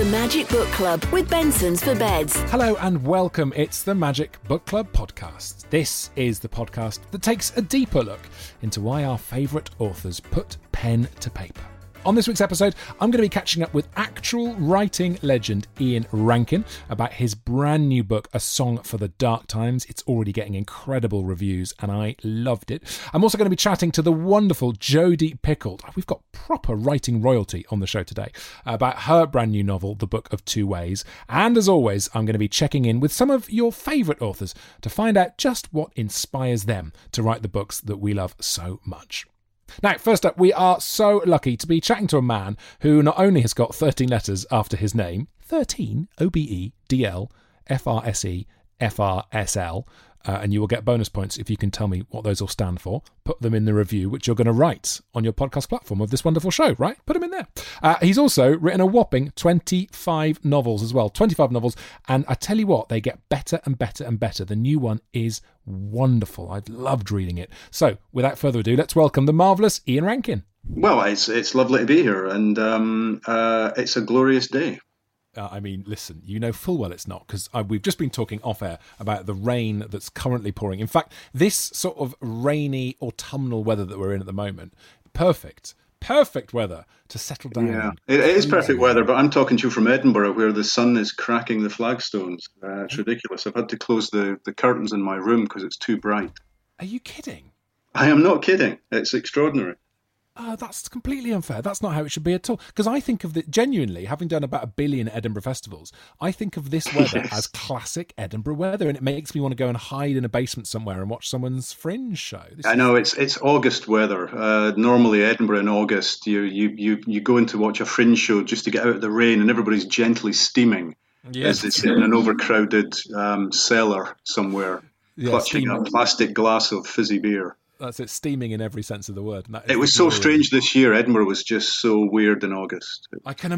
Magic Book Club with Benson's for Beds. Hello and welcome. It's the Magic Book Club podcast. This is the podcast that takes a deeper look into why our favourite authors put pen to paper. On this week's episode, I'm going to be catching up with actual writing legend Ian Rankin about his brand new book, A Song for the Dark Times. It's already getting incredible reviews and I loved it. I'm also going to be chatting to the wonderful Jodi Picoult. We've got proper writing royalty on the show today about her brand new novel, The Book of Two Ways. And as always, I'm going to be checking in with some of your favourite authors to find out just what inspires them to write the books that we love so much. Now, first up, we are so lucky to be chatting to a man who not only has got 13 letters after his name, 13, O-B-E-D-L, F-R-S-E, F-R-S-L, and you will get bonus points if you can tell me what those all stand for. Put them in the review, which you're going to write on your podcast platform of this wonderful show, right? Put them in there. He's also written a whopping 25 novels as well. 25 novels. And I tell you what, they get better and better and better. The new one is wonderful. I've loved reading it. So, without further ado, let's welcome the marvellous Ian Rankin. Well, it's lovely to be here, and it's a glorious day. Listen, you know full well it's not, because we've just been talking off air about the rain that's currently pouring. In fact, this sort of rainy autumnal weather that we're in at the moment, perfect weather to settle down. Yeah, it is perfect weather, but I'm talking to you from Edinburgh, where the sun is cracking the flagstones. It's ridiculous. I've had to close the curtains in my room because it's too bright. Are you kidding? I am not kidding. It's extraordinary. That's completely unfair. That's not how it should be at all. Because I think of genuinely, having done about 1 billion Edinburgh festivals, I think of this weather as classic Edinburgh weather, and it makes me want to go and hide in a basement somewhere and watch someone's Fringe show. I know it's August weather. Normally, Edinburgh in August, you go in to watch a Fringe show just to get out of the rain, and everybody's gently steaming as they sit in an overcrowded cellar somewhere, clutching a plastic glass of fizzy beer. That's it, steaming in every sense of the word. It was so strange this year. Edinburgh was just so weird in August. I can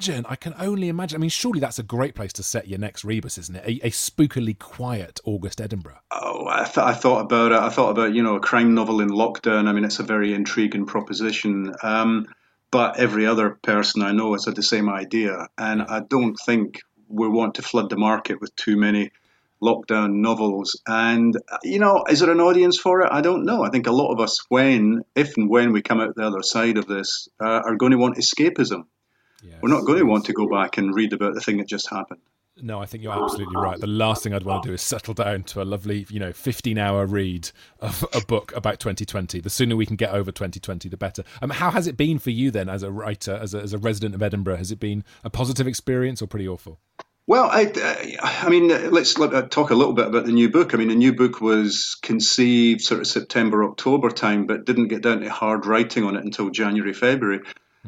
only imagine. I mean, surely that's a great place to set your next rebus, isn't it? A spookily quiet August Edinburgh. Oh, I thought about it. I thought about, a crime novel in lockdown. I mean, it's a very intriguing proposition. But every other person I know has had the same idea. And I don't think we want to flood the market with too many lockdown novels. And, is there an audience for it? I don't know. I think a lot of us, if and when we come out the other side of this, are going to want escapism. Yes. We're not going to want to go back and read about the thing that just happened. No, I think you're absolutely right. The last thing I'd want to do is settle down to a lovely, 15-hour read of a book about 2020. The sooner we can get over 2020, the better. How has it been for you then as a writer, as a resident of Edinburgh? Has it been a positive experience or pretty awful? Well, let's talk a little bit about the new book. I mean, the new book was conceived sort of September, October time, but didn't get down to hard writing on it until January, February.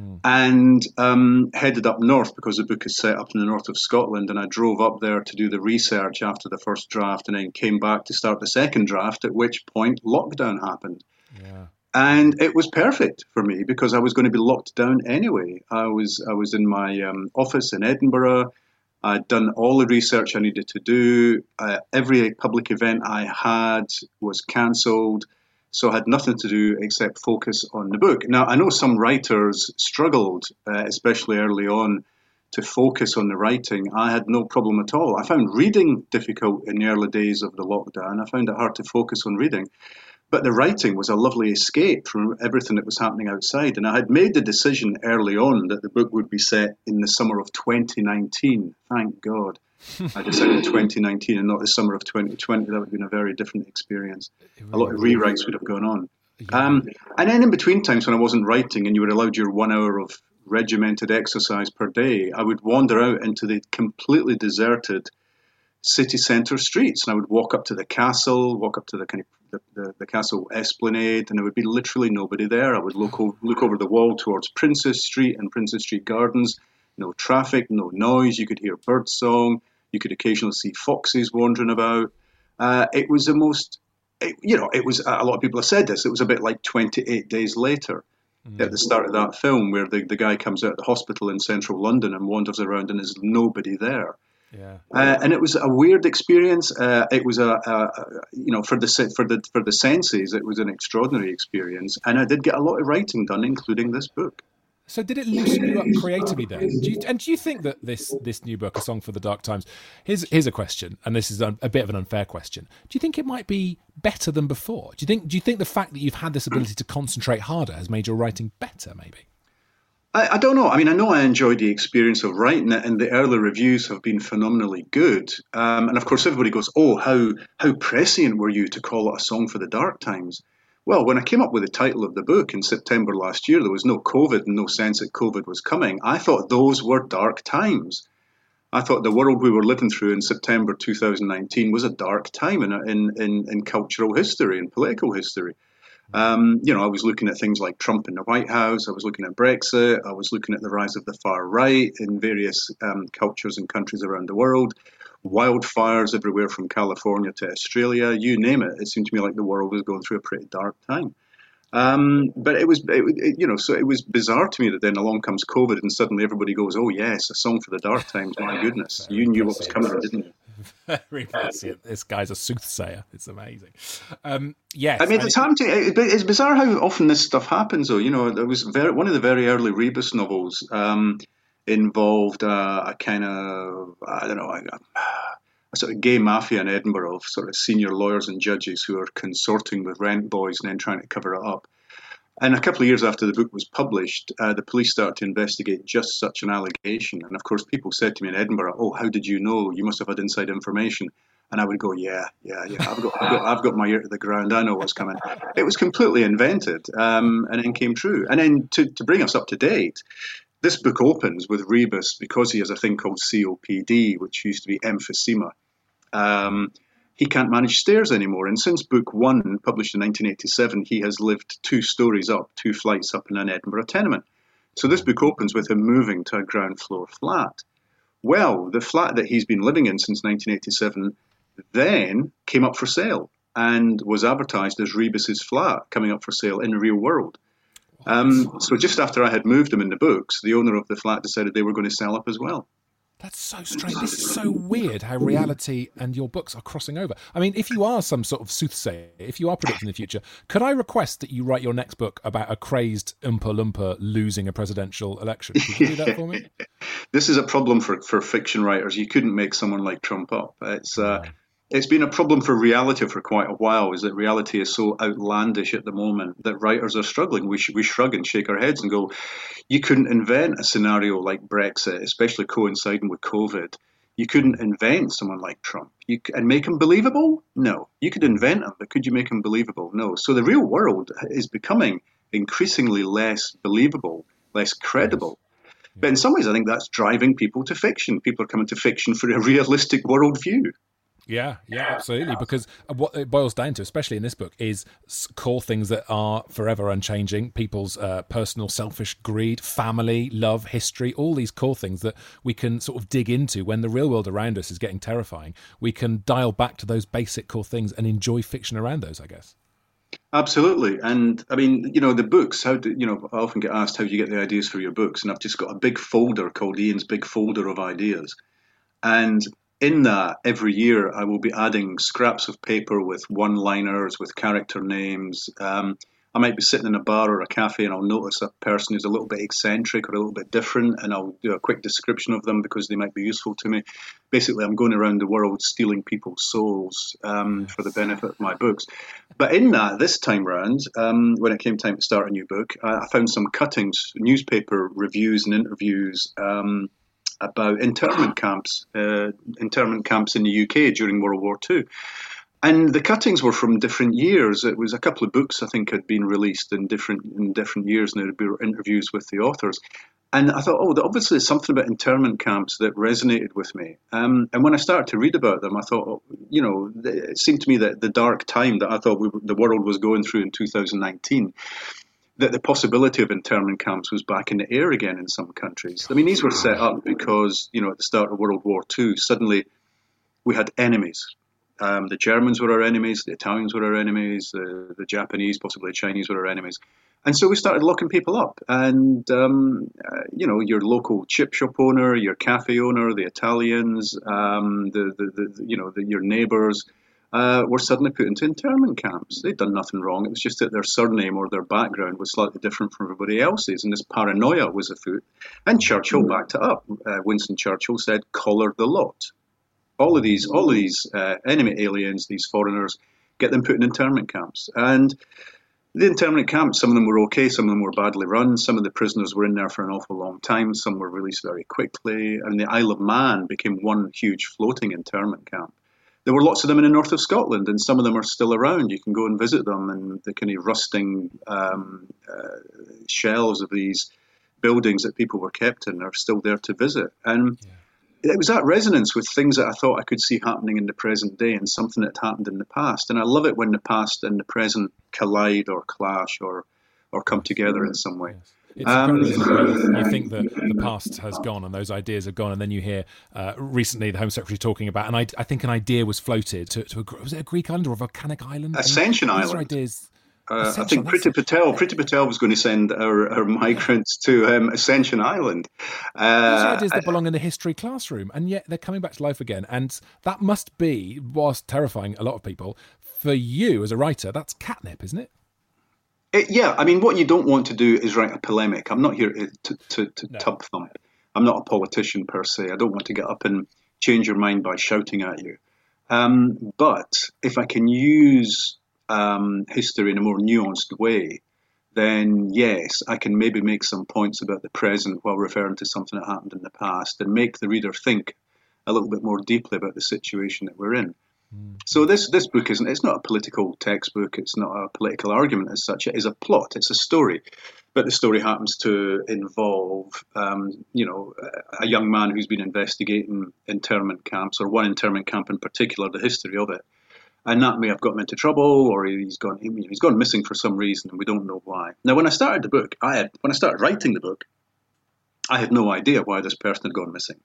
And headed up north because the book is set up in the north of Scotland. And I drove up there to do the research after the first draft and then came back to start the second draft, at which point lockdown happened. Yeah. And it was perfect for me because I was going to be locked down anyway. I was in my office in Edinburgh. I'd done all the research I needed to do. Every public event I had was cancelled, so I had nothing to do except focus on the book. Now, I know some writers struggled, especially early on, to focus on the writing. I had no problem at all. I found reading difficult in the early days of the lockdown. I found it hard to focus on reading. But the writing was a lovely escape from everything that was happening outside. And I had made the decision early on that the book would be set in the summer of 2019. Thank God. I decided 2019 and not the summer of 2020. That would have been a very different experience. A lot of rewrites would have gone on. And then in between times when I wasn't writing and you were allowed your 1 hour of regimented exercise per day, I would wander out into the completely deserted city centre streets, and I would walk up to the castle, walk up to the kind of the castle esplanade, and there would be literally nobody there. I would look over the wall towards Princess Street and Princess Street Gardens. No traffic, no noise. You could hear birdsong. You could occasionally see foxes wandering about. It was the most, it was, a lot of people have said this, it was a bit like 28 Days Later at the start of that film, where the guy comes out of the hospital in central London and wanders around and there's nobody there. Yeah. And it was a weird experience. It was for the senses, it was an extraordinary experience. And I did get a lot of writing done, including this book. So did it loosen you up creatively then? Do you think that this new book, A Song for the Dark Times, here's a question, and this is a bit of an unfair question. Do you think it might be better than before? Do you think the fact that you've had this ability to concentrate harder has made your writing better, maybe? I don't know. I mean, I know I enjoyed the experience of writing it, and the early reviews have been phenomenally good. And of course, everybody goes, "Oh, how prescient were you to call it A Song for the Dark Times?" Well, when I came up with the title of the book in September last year, there was no COVID and no sense that COVID was coming. I thought those were dark times. I thought the world we were living through in September 2019 was a dark time in cultural history and political history. I was looking at things like Trump in the White House. I was looking at Brexit. I was looking at the rise of the far right in various cultures and countries around the world. Wildfires everywhere from California to Australia, you name it. It seemed to me like the world was going through a pretty dark time. But it was bizarre to me that then along comes COVID and suddenly everybody goes, "Oh yes, A Song for the Dark Times." My goodness, you knew what was coming, didn't you? Very impressive. This guy's a soothsayer. It's amazing. Yes, I mean, it's bizarre how often this stuff happens. Though, there was one of the very early Rebus novels. Involved a kind of, I don't know, a sort of gay mafia in Edinburgh of sort of senior lawyers and judges who are consorting with rent boys and then trying to cover it up. And a couple of years after the book was published, the police started to investigate just such an allegation. And of course, people said to me in Edinburgh, "Oh, how did you know? You must have had inside information." And I would go, yeah. I've got my ear to the ground. I know what's coming. It was completely invented, and then came true. And then to bring us up to date, this book opens with Rebus, because he has a thing called COPD, which used to be emphysema. He can't manage stairs anymore. And since book one, published in 1987, he has lived 2 stories up, 2 flights up in an Edinburgh tenement. So this book opens with him moving to a ground floor flat. Well, the flat that he's been living in since 1987 then came up for sale and was advertised as Rebus's flat coming up for sale in the real world. So just after I had moved him in the books, the owner of the flat decided they were going to sell up as well. That's so strange. This is so weird how reality and your books are crossing over. I mean, if you are some sort of soothsayer, if you are predicting the future, could I request that you write your next book about a crazed Oompa Loompa losing a presidential election? Could you do that for me? This is a problem for fiction writers. You couldn't make someone like Trump up. It's been a problem for reality for quite a while, is that reality is so outlandish at the moment that writers are struggling. We shrug and shake our heads and go, you couldn't invent a scenario like Brexit, especially coinciding with COVID. You couldn't invent someone like Trump and make him believable? No. You could invent him, but could you make him believable? No. So the real world is becoming increasingly less believable, less credible. But in some ways, I think that's driving people to fiction. People are coming to fiction for a realistic worldview. Yeah, absolutely. Because what it boils down to, especially in this book, is core things that are forever unchanging. People's personal selfish greed, family, love, history, all these core things that we can sort of dig into when the real world around us is getting terrifying. We can dial back to those basic core things and enjoy fiction around those, I guess. Absolutely. And I mean, the books, I often get asked, how do you get the ideas for your books? And I've just got a big folder called Ian's Big Folder of Ideas. And in that, every year, I will be adding scraps of paper with one-liners, with character names. I might be sitting in a bar or a cafe and I'll notice a person who's a little bit eccentric or a little bit different, and I'll do a quick description of them because they might be useful to me. Basically, I'm going around the world stealing people's souls for the benefit of my books. But in that, this time round, when it came time to start a new book, I found some cuttings, newspaper reviews and interviews about internment camps in the UK during World War II. And the cuttings were from different years. It was a couple of books, I think, had been released in different years, and there would be interviews with the authors. And I thought, obviously there's something about internment camps that resonated with me. And when I started to read about them, I thought, it seemed to me that the dark time that I thought the world was going through in 2019, that the possibility of internment camps was back in the air again in some countries. I mean, these were set up because, at the start of World War II, suddenly we had enemies. The Germans were our enemies, the Italians were our enemies, the Japanese, possibly the Chinese were our enemies. And so we started locking people up. And, your local chip shop owner, your cafe owner, the Italians, your neighbours, were suddenly put into internment camps. They'd done nothing wrong. It was just that their surname or their background was slightly different from everybody else's, and this paranoia was afoot. And Churchill backed it up. Winston Churchill said, "Collar the lot. All of these enemy aliens, these foreigners, get them put in internment camps." And the internment camps, some of them were okay, some of them were badly run. Some of the prisoners were in there for an awful long time. Some were released very quickly. And the Isle of Man became one huge floating internment camp. There were lots of them in the north of Scotland, and some of them are still around. You can go and visit them, and the kind of rusting shells of these buildings that people were kept in are still there to visit. And it was that resonance with things that I thought I could see happening in the present day and something that happened in the past. And I love it when the past and the present collide or clash or come together in some way. It's incredible. You think that the past has gone and those ideas are gone, and then you hear recently the Home Secretary talking about, and I think an idea was floated to was it a Greek island or a volcanic island? Ascension Island. Ideas. I think Priti Patel was going to send our migrants to Ascension Island. These are ideas that belong in the history classroom, and yet they're coming back to life again. And that must be, whilst terrifying a lot of people, for you as a writer, that's catnip, isn't it? Yeah, I mean, what you don't want to do is write a polemic. I'm not here to tub thump. I'm not a politician per se. I don't want to get up and change your mind by shouting at you. But if I can use history in a more nuanced way, then yes, I can maybe make some points about the present while referring to something that happened in the past and make the reader think a little bit more deeply about the situation that we're in. So this book it's not a political textbook, it's not a political argument as such, it is a plot, it's a story. But the story happens to involve, a young man who's been investigating internment camps, or one internment camp in particular, the history of it. And that may have got him into trouble, or he's gone missing for some reason, and we don't know why. Now, when I started writing the book, I had no idea why this person had gone missing.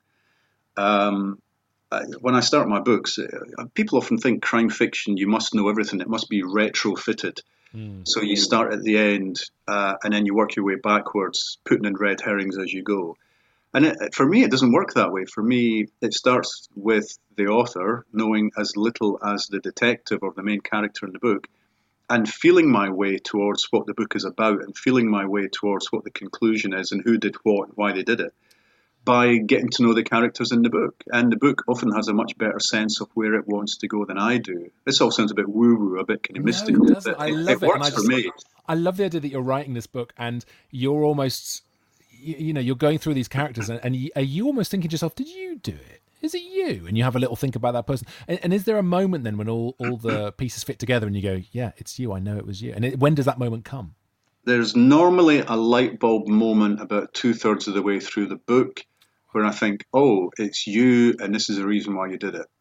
When I start my books, people often think crime fiction, you must know everything. It must be retrofitted. So you start at the end, and then you work your way backwards, putting in red herrings as you go. And for me, it doesn't work that way. For me, it starts with the author knowing as little as the detective or the main character in the book, and feeling my way towards what the book is about, and feeling my way towards what the conclusion is and who did what and why they did it, by getting to know the characters in the book. And the book often has a much better sense of where it wants to go than I do. This all sounds a bit woo-woo, a bit kind of mystical. No, it love it. It works for me. I love the idea that you're writing this book and you're almost, you're going through these characters and are you almost thinking to yourself, did you do it? Is it you? And you have a little think about that person. And is there a moment then when all the pieces fit together and you go, yeah, it's you, I know it was you. And when does that moment come? There's normally a light bulb moment about 2/3 of the way through the book where I think, oh, it's you, and this is the reason why you did it.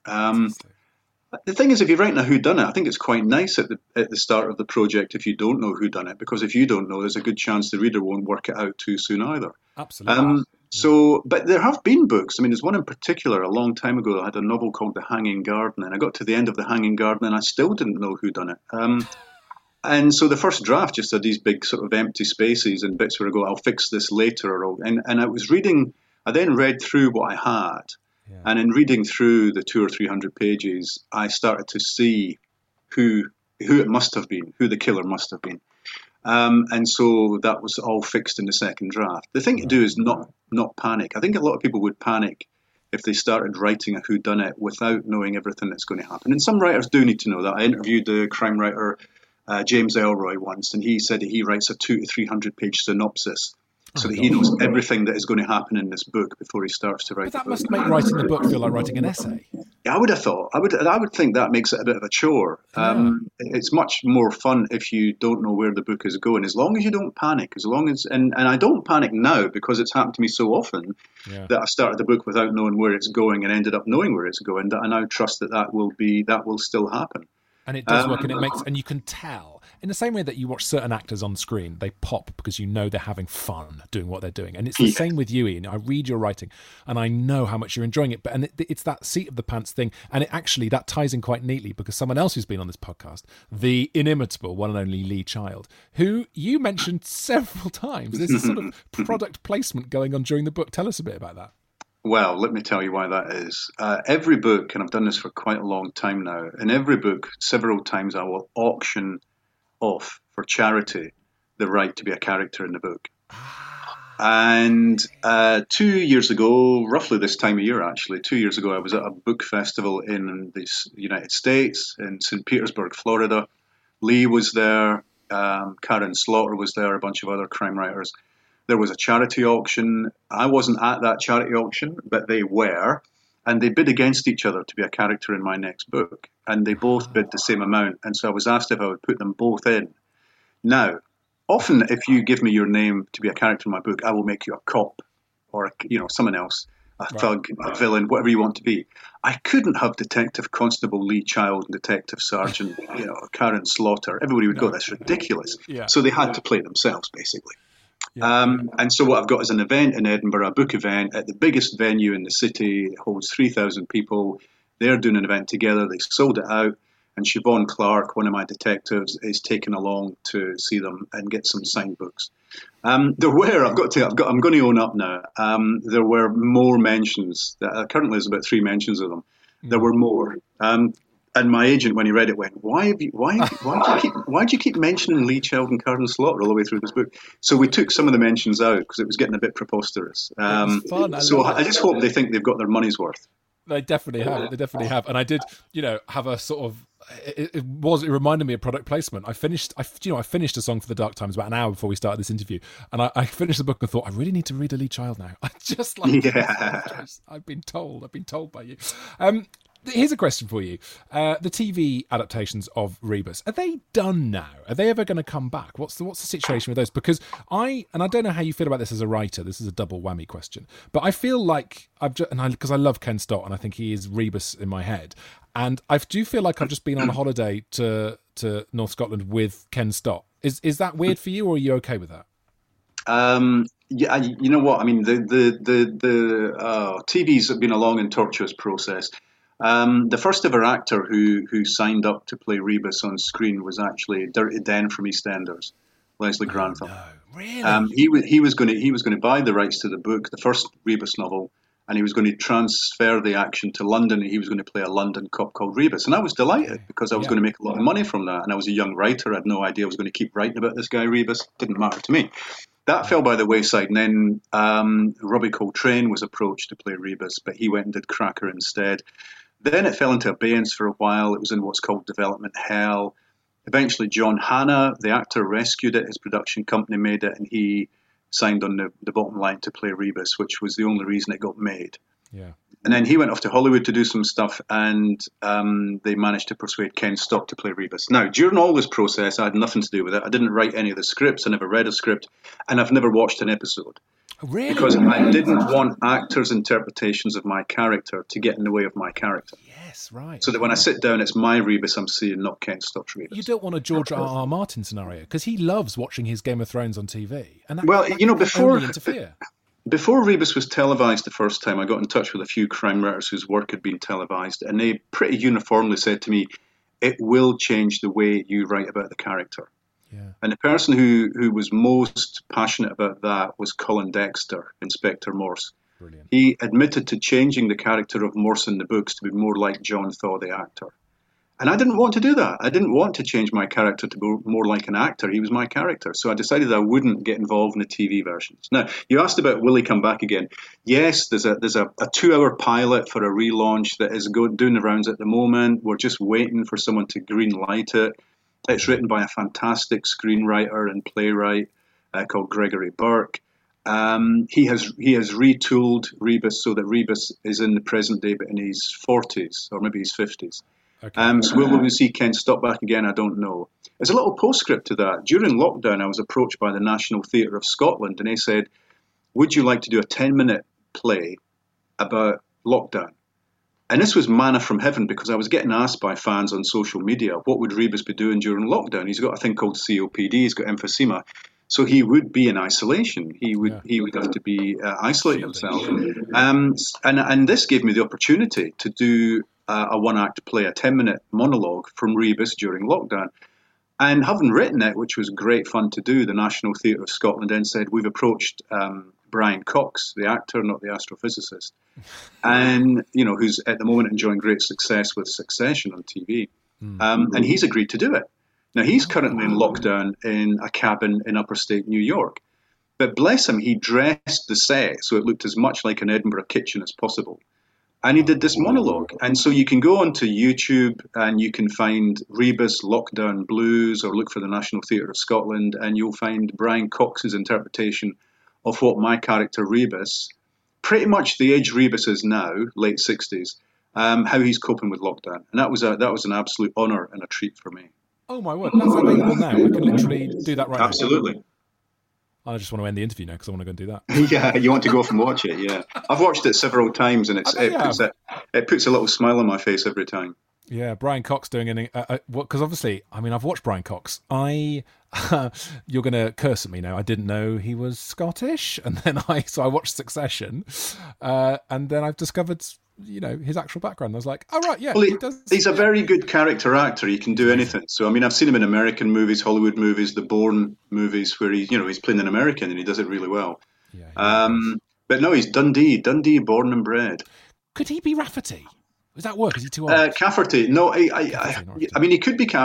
The thing is, if you're writing a whodunit, I think it's quite nice at the start of the project if you don't know who done it, because if you don't know, there's a good chance the reader won't work it out too soon either. Absolutely. But there have been books. I mean, there's one in particular a long time ago. I had a novel called The Hanging Garden, and I got to the end of The Hanging Garden, and I still didn't know who done it. And so the first draft just had these big sort of empty spaces and bits where I go, I'll fix this later. And I was reading. I then read through what I had, and in reading through the 200 or 300 pages, I started to see who it must have been, who the killer must have been. And so that was all fixed in the second draft. The thing to do is not panic. I think a lot of people would panic if they started writing a whodunit without knowing everything that's going to happen. And some writers do need to know that. I interviewed the crime writer James Ellroy once, and he said that he writes a 200 to 300 page synopsis so that he knows everything that is going to happen in this book before he starts to write. But that must make writing the book feel like writing an essay. Yeah, I would have thought. I would think that makes it a bit of a chore. It's much more fun if you don't know where the book is going, as long as you don't panic. And I don't panic now because it's happened to me so often that I started the book without knowing where it's going and ended up knowing where it's going. That I now trust that will still happen. And it does work, and you can tell. In the same way that you watch certain actors on screen, they pop because you know they're having fun doing what they're doing. And it's the same with you, Ian. I read your writing and I know how much you're enjoying it. And it's that seat of the pants thing. And that ties in quite neatly because someone else who's been on this podcast, the inimitable one and only Lee Child, who you mentioned several times. There's a sort of product placement going on during the book. Tell us a bit about that. Well, let me tell you why that is. Every book, and I've done this for quite a long time now, in every book, several times I will auction off for charity the right to be a character in the book. And 2 years ago, roughly this time of year actually, 2 years ago, I was at a book festival in the United States, in St. Petersburg, Florida. Lee was there, Karen Slaughter was there, a bunch of other crime writers. There was a charity auction. I wasn't at that charity auction, but they were. And they bid against each other to be a character in my next book. And they both bid the same amount. And so I was asked if I would put them both in. Now, often if you give me your name to be a character in my book, I will make you a cop or, someone else, a thug, a villain, whatever you want to be. I couldn't have Detective Constable Lee Child and Detective Sergeant, Karen Slaughter. Everybody would go, that's ridiculous. Yeah. So they had to play themselves, basically. Yeah. And so what I've got is an event in Edinburgh, a book event at the biggest venue in the city. It holds 3,000 people. They're doing an event together. They sold it out. And Siobhan Clark, one of my detectives, is taken along to see them and get some signed books. I'm going to own up now. There were more mentions. Currently there's about 3 mentions of them. There were more. And my agent, when he read it, went, "Why do you keep mentioning Lee Child and Karen Slaughter all the way through this book?" So we took some of the mentions out because it was getting a bit prepreposterous. Fun. I just hope they think they've got their money's worth. They definitely have. And I did, have a sort of. It reminded me of product placement. I finished a song for the Dark Times about an hour before we started this interview, and I finished the book and thought, I really need to read a Lee Child now. I just like. Yeah. I've been told by you. Here's a question for you. The TV adaptations of Rebus, are they done now? Are they ever going to come back? What's the situation with those? Because I don't know how you feel about this as a writer. This is a double whammy question. But I feel like because I love Ken Stott and I think he is Rebus in my head. And I do feel like I've just been on a holiday to North Scotland with Ken Stott. Is that weird for you, or are you okay with that? Yeah, you know what? I mean, the TV's have been a long and tortuous process. The first ever actor who signed up to play Rebus on screen was actually Dirty Den from EastEnders, Leslie Grantham. No, really? He was going to buy the rights to the book, the first Rebus novel, and he was going to transfer the action to London, and he was going to play a London cop called Rebus. And I was delighted because I was going to make a lot of money from that. And I was a young writer. I had no idea I was going to keep writing about this guy Rebus. Didn't matter to me. That fell by the wayside. And then Robbie Coltrane was approached to play Rebus, but he went and did Cracker instead. Then it fell into abeyance for a while. It was in what's called development hell. Eventually, John Hannah, the actor, rescued it. His production company made it, and he signed on the bottom line to play Rebus, which was the only reason it got made. Yeah. And then he went off to Hollywood to do some stuff, and they managed to persuade Ken Stott to play Rebus. Now, during all this process, I had nothing to do with it. I didn't write any of the scripts. I never read a script, and I've never watched an episode. Really? Because I didn't want actors' interpretations of my character to get in the way of my character. Yes, right. So that when I sit down, it's my Rebus I'm seeing, not Ken Stott's Rebus. You don't want a George R.R. Martin scenario, because he loves watching his Game of Thrones on TV. And before Rebus was televised the first time, I got in touch with a few crime writers whose work had been televised, and they pretty uniformly said to me, it will change the way you write about the character. Yeah. And the person who was most passionate about that was Colin Dexter, Inspector Morse. Brilliant. He admitted to changing the character of Morse in the books to be more like John Thaw, the actor. And I didn't want to do that. I didn't want to change my character to be more like an actor. He was my character. So I decided I wouldn't get involved in the TV versions. Now, you asked about will he come back again? Yes, there's a 2-hour pilot for a relaunch that is doing the rounds at the moment. We're just waiting for someone to green light it. It's written by a fantastic screenwriter and playwright called Gregory Burke. He has retooled Rebus so that Rebus is in the present day, but in his 40s or maybe his 50s. Okay. So will we see Ken Stott back again? I don't know. There's a little postscript to that. During lockdown, I was approached by the National Theatre of Scotland, and they said, would you like to do a 10-minute play about lockdown? And this was manna from heaven, because I was getting asked by fans on social media, what would Rebus be doing during lockdown? He's got a thing called COPD, he's got emphysema. So he would be in isolation. He would have to be isolating himself. And this gave me the opportunity to do a one-act play, a 10-minute monologue from Rebus during lockdown. And having written it, which was great fun to do, the National Theatre of Scotland then said, we've approached Brian Cox, the actor, not the astrophysicist, and who's at the moment enjoying great success with Succession on TV. And he's agreed to do it. Now, he's currently in lockdown in a cabin in upper state New York. But bless him, he dressed the set so it looked as much like an Edinburgh kitchen as possible. And he did this monologue. And so you can go onto YouTube and you can find Rebus Lockdown Blues, or look for the National Theatre of Scotland, and you'll find Brian Cox's interpretation of what my character Rebus, pretty much the age Rebus is now, late 60s, how he's coping with lockdown. And that was an absolute honour and a treat for me. Oh my word, that's available now. I can literally do that right now. Absolutely. I just want to end the interview now because I want to go and do that. Yeah, you want to go off and watch it, yeah. I've watched it several times and it puts a little smile on my face every time. Yeah, Brian Cox doing anything. Because obviously, I mean, I've watched Brian Cox. You're going to curse at me now. I didn't know he was Scottish. And then I watched Succession. And then I've discovered, his actual background. I was like, oh, right, yeah. Well, he's a very good character actor. He can do anything. So, I mean, I've seen him in American movies, Hollywood movies, the Bourne movies, where he's playing an American and he does it really well. Yeah, but no, he's Dundee, born and bred. Could he be Rafferty? Does that work? Is he too old? Cafferty. No, I mean, he could be.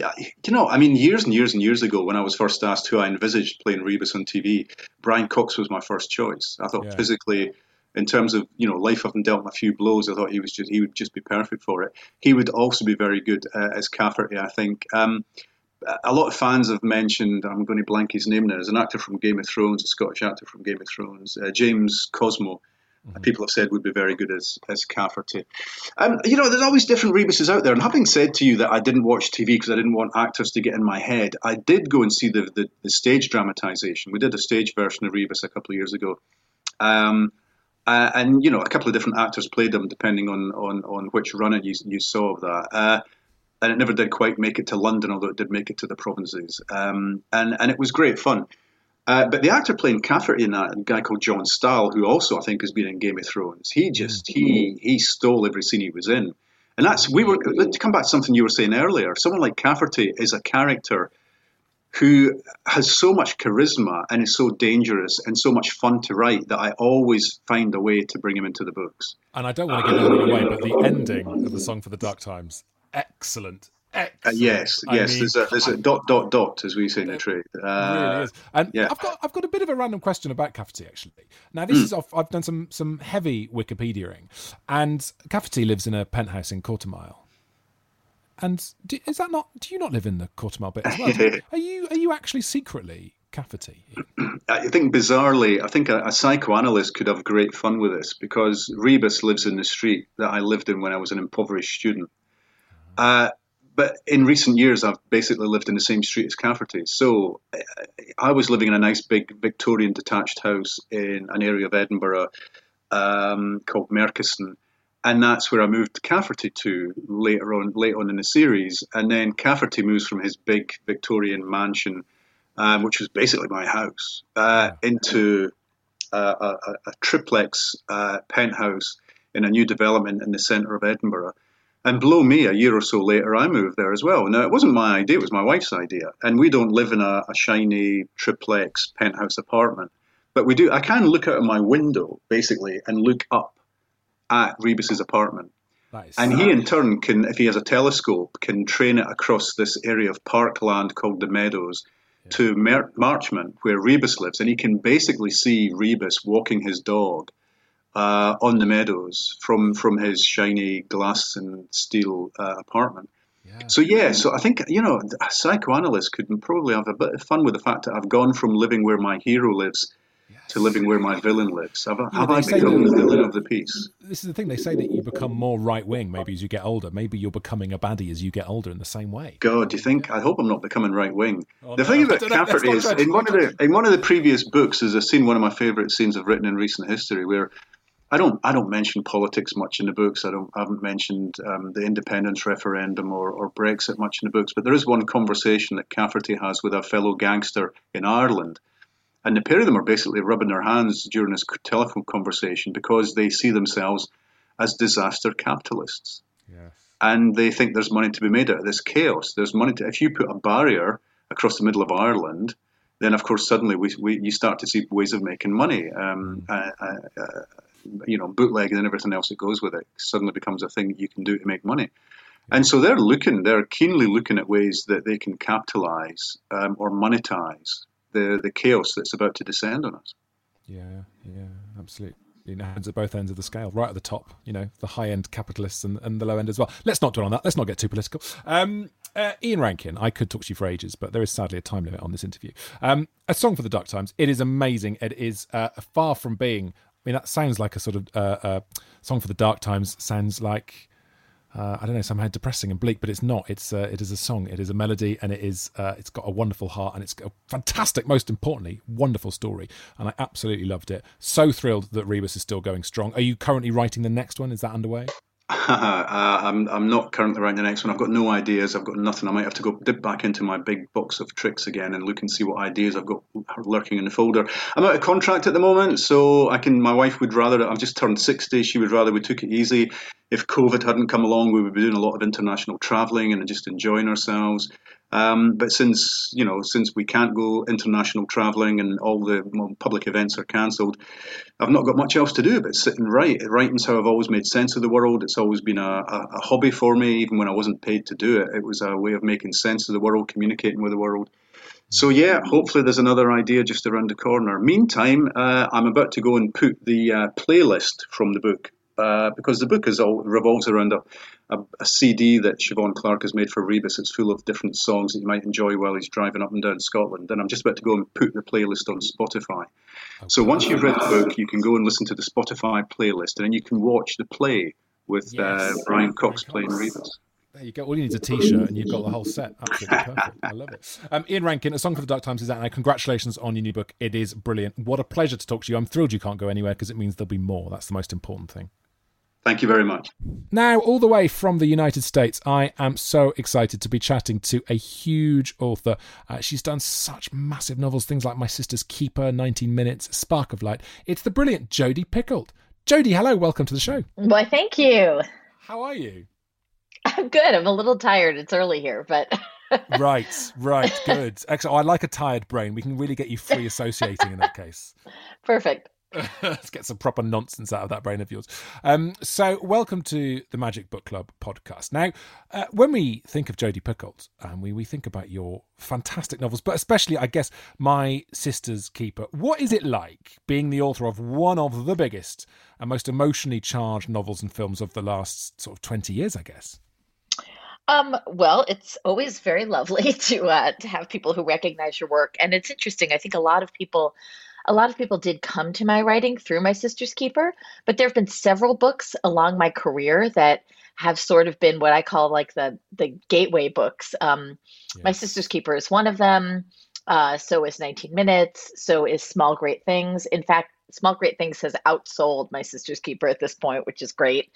Years and years and years ago, when I was first asked who I envisaged playing Rebus on TV, Brian Cox was my first choice. I thought physically, in terms of life having dealt him a few blows, I thought he would just be perfect for it. He would also be very good as Cafferty, I think. A lot of fans have mentioned, I'm going to blank his name now, there's an actor from Game of Thrones, a Scottish actor from Game of Thrones, James Cosmo. People have said would be very good as Cafferty. There's always different Rebuses out there. And having said to you that I didn't watch TV because I didn't want actors to get in my head, I did go and see the stage dramatisation. We did a stage version of Rebus a couple of years ago. And a couple of different actors played them depending on which run you saw of that. And it never did quite make it to London, although it did make it to the provinces. And it was great fun. But the actor playing Cafferty in that, a guy called John Stahl, who also I think has been in Game of Thrones, he stole every scene he was in. And to come back to something you were saying earlier, someone like Cafferty is a character who has so much charisma and is so dangerous and so much fun to write that I always find a way to bring him into the books. And I don't want to give anything away, but the ending of the Song for the Dark Times, excellent. Yes. There's a ... as we say in the trade. Really is. And yeah. I've got a bit of a random question about Cafferty actually. Now this is off. I've done some heavy Wikipediaing, and Cafferty lives in a penthouse in Courtermile. And do you not live in the Courtermile bit as well? Are you actually secretly Cafferty? I think bizarrely, a psychoanalyst could have great fun with this because Rebus lives in the street that I lived in when I was an impoverished student. But in recent years, I've basically lived in the same street as Cafferty. So I was living in a nice big Victorian detached house in an area of Edinburgh called Merchiston. And that's where I moved Cafferty to late on in the series. And then Cafferty moves from his big Victorian mansion, which was basically my house, into a triplex penthouse in a new development in the centre of Edinburgh. And below me, a year or so later, I moved there as well. Now, it wasn't my idea, it was my wife's idea. And we don't live in a shiny triplex penthouse apartment. But we do. I can look out of my window, basically, and look up at Rebus's apartment. Nice. And he, in turn, can, if he has a telescope, can train it across this area of parkland called the Meadows to Marchmont, where Rebus lives. And he can basically see Rebus walking his dog on the Meadows from his shiny glass and steel apartment. Yeah. So I think, a psychoanalyst could probably have a bit of fun with the fact that I've gone from living where my hero lives to living where my villain lives. Have I become the villain of the piece? This is the thing. They say that you become more right-wing maybe as you get older. Maybe you're becoming a baddie as you get older in the same way. God, do you think? I hope I'm not becoming right-wing. The thing about Cafferty is, in one of the previous books, there's a scene, one of my favourite scenes I've written in recent history, where I don't mention politics much in the books. I haven't mentioned the independence referendum or Brexit much in the books. But there is one conversation that Cafferty has with a fellow gangster in Ireland. And the pair of them are basically rubbing their hands during this telephone conversation because they see themselves as disaster capitalists. Yes. And they think there's money to be made out of this chaos. There's money if you put a barrier across the middle of Ireland, then of course suddenly you start to see ways of making money. Bootlegging and everything else that goes with it suddenly becomes a thing that you can do to make money. And so they're keenly looking at ways that they can capitalize or monetize the chaos that's about to descend on us. Yeah, absolutely. Hands at both ends of the scale, right at the top, the high-end capitalists and the low-end as well. Let's not dwell on that. Let's not get too political. Ian Rankin, I could talk to you for ages, but there is sadly a time limit on this interview. A Song for the Dark Times. It is amazing. It is far from being... that sounds like a sort of Song for the Dark Times. Sounds like... I don't know, somehow depressing and bleak, but it's not. It is a song. It is a melody, and it's got a wonderful heart, and it's a fantastic, most importantly, wonderful story. And I absolutely loved it. So thrilled that Rebus is still going strong. Are you currently writing the next one? Is that underway? I'm not currently writing the next one. I've got no ideas. I've got nothing. I might have to go dip back into my big box of tricks again and look and see what ideas I've got lurking in the folder. I'm out of contract at the moment, so my wife would rather, I've just turned 60, she would rather we took it easy. If COVID hadn't come along, we would be doing a lot of international traveling and just enjoying ourselves. But since we can't go international traveling and all the public events are cancelled, I've not got much else to do but sit and write. Writing's how I've always made sense of the world. It's always been a hobby for me, even when I wasn't paid to do it. It was a way of making sense of the world, communicating with the world. So yeah, hopefully there's another idea just around the corner. Meantime, I'm about to go and put the playlist from the book, because the book revolves around a CD that Siobhan Clarke has made for Rebus. It's full of different songs that you might enjoy while he's driving up and down Scotland. And I'm just about to go and put the playlist on Spotify. Okay. So once you've read the book, you can go and listen to the Spotify playlist, and then you can watch the play with Brian Cox playing Rebus. There you go. All you need is a T-shirt and you've got the whole set. Absolutely perfect. I love it. Ian Rankin, A Song for the Dark Times is out now. Congratulations on your new book. It is brilliant. What a pleasure to talk to you. I'm thrilled you can't go anywhere because it means there'll be more. That's the most important thing. Thank you very much. Now, all the way from the United States, I am so excited to be chatting to a huge author. She's done such massive novels, things like My Sister's Keeper, 19 Minutes, Spark of Light. It's the brilliant Jodi Picoult. Jodi, hello. Welcome to the show. Why, thank you. How are you? I'm good. I'm a little tired. It's early here, but... Right. Good. Excellent. I like a tired brain. We can really get you free associating in that case. Perfect. Let's get some proper nonsense out of that brain of yours. So welcome to the Magic Book Club podcast. Now, when we think of Jodi Picoult, we think about your fantastic novels, but especially, I guess, My Sister's Keeper. What is it like being the author of one of the biggest and most emotionally charged novels and films of the last sort of 20 years, I guess? Well, it's always very lovely to have people who recognize your work. And it's interesting. I think a lot of people did come to my writing through My Sister's Keeper, but there have been several books along my career that have sort of been what I call like the gateway books. Yes. My Sister's Keeper is one of them. So is 19 Minutes. So is Small Great Things. In fact, Small Great Things has outsold My Sister's Keeper at this point, which is great.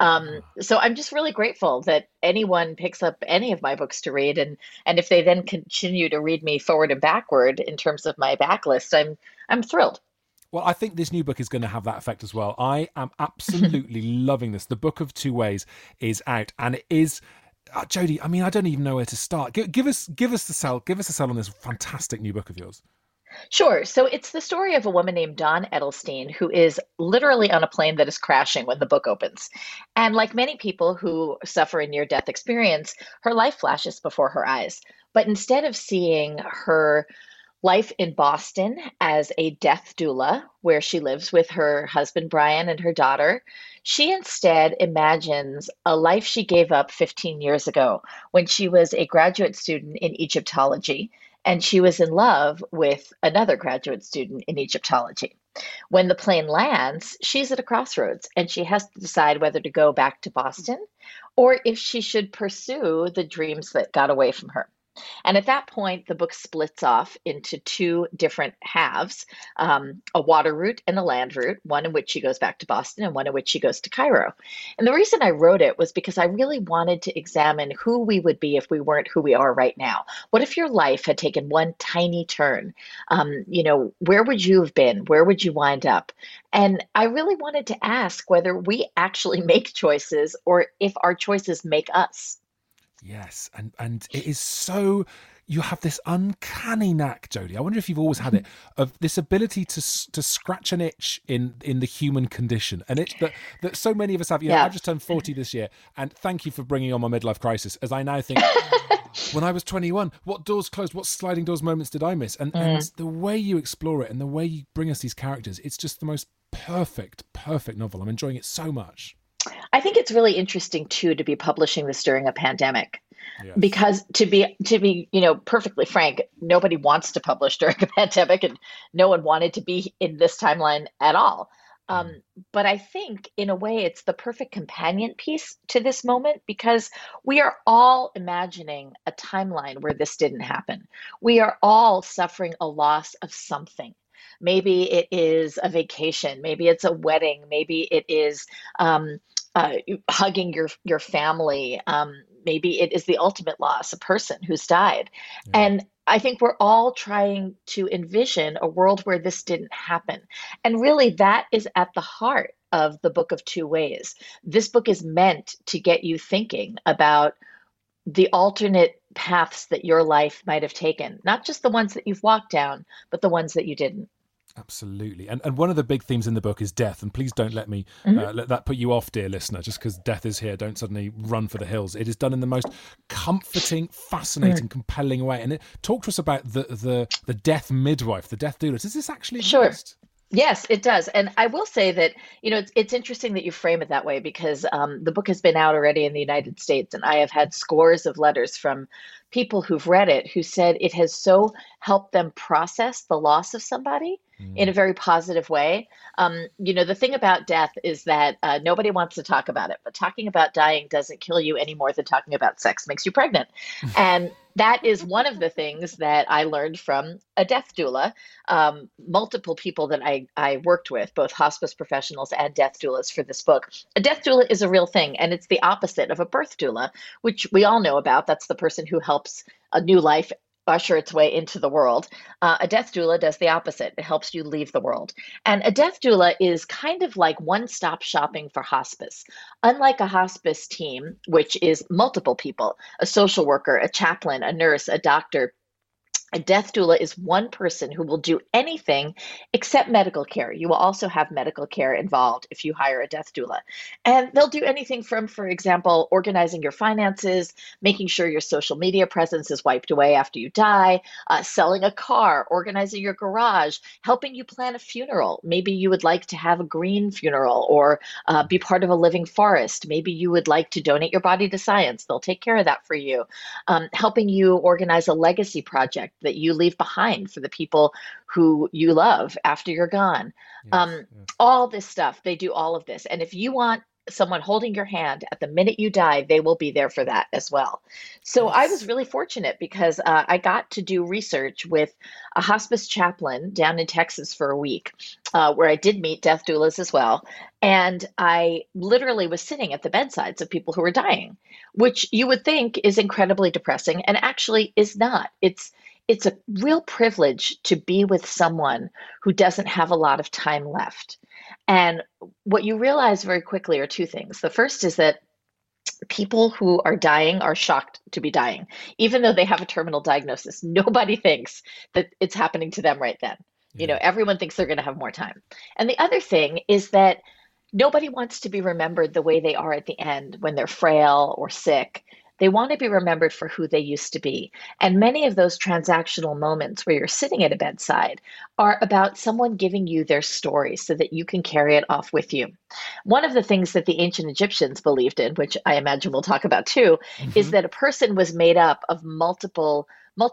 So I'm just really grateful that anyone picks up any of my books to read. And if they then continue to read me forward and backward in terms of my backlist, I'm thrilled. Well, I think this new book is going to have that effect as well. I am absolutely loving this. The Book of Two Ways is out, and it is... Jodi, I mean, I don't even know where to start. Give us the sell on this fantastic new book of yours. Sure. So it's the story of a woman named Dawn Edelstein, who is literally on a plane that is crashing when the book opens. And like many people who suffer a near-death experience, her life flashes before her eyes. But instead of seeing her life in Boston as a death doula, where she lives with her husband, Brian, and her daughter, she instead imagines a life she gave up 15 years ago when she was a graduate student in Egyptology, and she was in love with another graduate student in Egyptology. When the plane lands, she's at a crossroads, and she has to decide whether to go back to Boston or if she should pursue the dreams that got away from her. And at that point, the book splits off into two different halves, a water route and a land route, one in which she goes back to Boston and one in which she goes to Cairo. And the reason I wrote it was because I really wanted to examine who we would be if we weren't who we are right now. What if your life had taken one tiny turn? Where would you have been? Where would you wind up? And I really wanted to ask whether we actually make choices or if our choices make us. Yes, and it is so, you have this uncanny knack, Jodie. I wonder if you've always had it, of this ability to scratch an itch in the human condition, an itch that so many of us have. You know, I've just turned 40 this year, and thank you for bringing on my midlife crisis, as I now think, when I was 21, what doors closed, what sliding doors moments did I miss? And the way you explore it and the way you bring us these characters, it's just the most perfect novel. I'm enjoying it so much. I think it's really interesting too to be publishing this during a pandemic. Yes. Because to be, perfectly frank, nobody wants to publish during a pandemic, and no one wanted to be in this timeline at all. But I think in a way it's the perfect companion piece to this moment, because we are all imagining a timeline where this didn't happen. We are all suffering a loss of something. Maybe it is a vacation, maybe it's a wedding, maybe it is hugging your family. Maybe it is the ultimate loss, a person who's died. Yeah. And I think we're all trying to envision a world where this didn't happen. And really, that is at the heart of the Book of Two Ways. This book is meant to get you thinking about the alternate paths that your life might have taken, not just the ones that you've walked down, but the ones that you didn't. Absolutely. And one of the big themes in the book is death. And please don't let me let that put you off, dear listener, just because death is here. Don't suddenly run for the hills. It is done in the most comforting, fascinating, compelling way. And talk to us about the death midwife, the death doula. Does this actually exist? Yes, it does. And I will say that, it's interesting that you frame it that way, because the book has been out already in the United States, and I have had scores of letters from people who've read it who said it has so helped them process the loss of somebody in a very positive way. The thing about death is that nobody wants to talk about it, but talking about dying doesn't kill you any more than talking about sex makes you pregnant. And that is one of the things that I learned from a death doula. Multiple people that I worked with, both hospice professionals and death doulas for this book. A death doula is a real thing, and it's the opposite of a birth doula, which we all know about. That's the person who helps a new life usher its way into the world. A death doula does the opposite. It helps you leave the world. And a death doula is kind of like one-stop shopping for hospice. Unlike a hospice team, which is multiple people, a social worker, a chaplain, a nurse, a doctor, a death doula is one person who will do anything except medical care. You will also have medical care involved if you hire a death doula. And they'll do anything from, for example, organizing your finances, making sure your social media presence is wiped away after you die, selling a car, organizing your garage, helping you plan a funeral. Maybe you would like to have a green funeral or be part of a living forest. Maybe you would like to donate your body to science. They'll take care of that for you. Helping you organize a legacy project that you leave behind for the people who you love after you're gone. Yes. All this stuff, they do all of this. And if you want someone holding your hand at the minute you die, they will be there for that as well. So I was really fortunate because I got to do research with a hospice chaplain down in Texas for a week, where I did meet death doulas as well. And I literally was sitting at the bedsides of people who were dying, which you would think is incredibly depressing, and actually is not. It's a real privilege to be with someone who doesn't have a lot of time left. And what you realize very quickly are two things. The first is that people who are dying are shocked to be dying. Even though they have a terminal diagnosis, nobody thinks that it's happening to them right then. Yeah. Everyone thinks they're going to have more time. And the other thing is that nobody wants to be remembered the way they are at the end when they're frail or sick. They want to be remembered for who they used to be. And many of those transactional moments where you're sitting at a bedside are about someone giving you their story so that you can carry it off with you. One of the things that the ancient Egyptians believed in, which I imagine we'll talk about too, is that a person was made up of multiple